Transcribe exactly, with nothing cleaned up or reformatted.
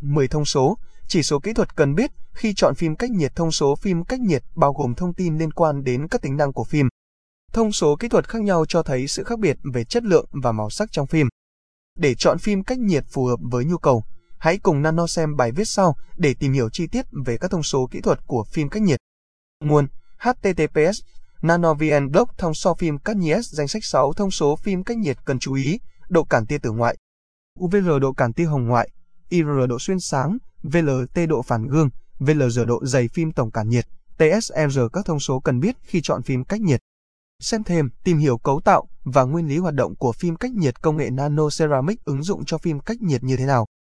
mười thông số, chỉ số kỹ thuật cần biết khi chọn phim cách nhiệt. Thông số phim cách nhiệt bao gồm thông tin liên quan đến các tính năng của phim. Thông số kỹ thuật khác nhau cho thấy sự khác biệt về chất lượng và màu sắc trong phim. Để chọn phim cách nhiệt phù hợp với nhu cầu, hãy cùng Nano xem bài viết sau để tìm hiểu chi tiết về các thông số kỹ thuật của phim cách nhiệt. Nguồn: H T T P S NanoVN Blog. Thông số phim cách nhiệt. Danh sách sáu thông số phim cách nhiệt cần chú ý. Độ cản tia tử ngoại, U V R độ cản tia hồng ngoại, I R độ xuyên sáng, V L T độ phản gương, V L R độ dày phim tổng cản nhiệt, T S R các thông số cần biết khi chọn phim cách nhiệt. Xem thêm, tìm hiểu cấu tạo và nguyên lý hoạt động của phim cách nhiệt. Công nghệ nano ceramic ứng dụng cho phim cách nhiệt như thế nào.